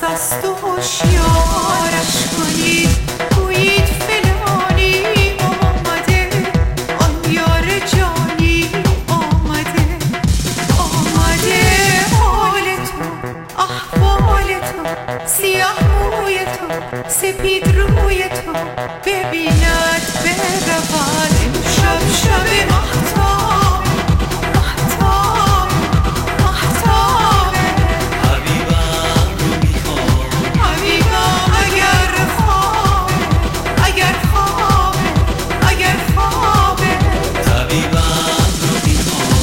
مست است و هوشیارش کنید، گویید فلانی آمده، آن یار جانی آمده. آمده حال تو، احوال تو، سیاه موی تو، سپید روی تو ببیند برود. امشب شب مهتاب، مهتاب، مهتاب. حبیبم رو میخوام، حبیبم اگر خوابه، اگر خوابه، اگر خوابه. طبیبم رو میخوام.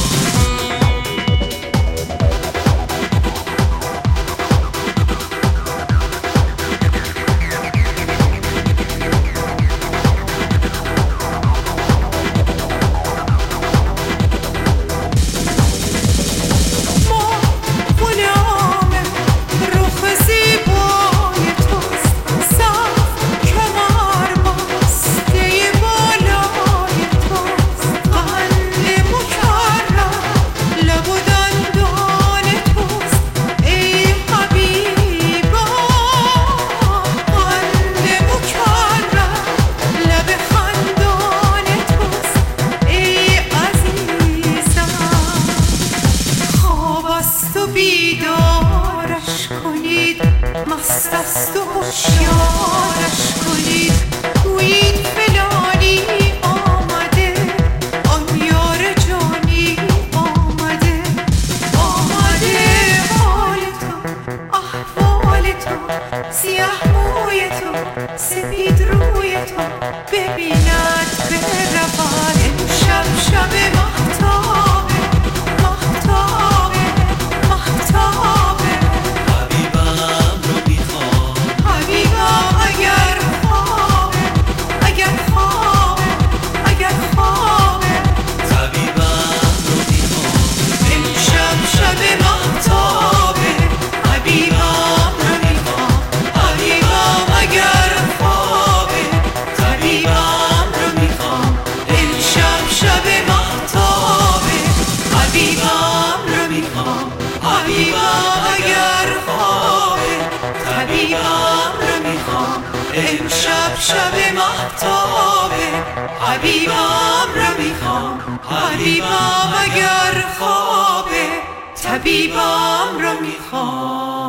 بیدارش کنید، مست است و هوشیارش کنید، گویید فلانی آمده، آن یار جانی آمده. آمده حال تو، احوال تو، سیاه موی تو، سپید روی تو ببیند برود. امشب شب مهتاب، مهتاب، مهتاب. حبیبم رو میخوام، حبیبم اگر خوابه، اگر خوابه، اگر خوابه. طبیبم رو میخوام. امشب شب مهتابه، حبیبم رو میخوام. حبیبم اگر خوابه، طبیبم رو میخوام. امشب شب مهتابه، حبیبم رو میخوام. حبیبم اگر خوابه، طبیبم رو میخوام. امشب شب مهتابه، حبیبم رو میخوام. حبیبم اگر خوابه، طبیبم رو میخوام.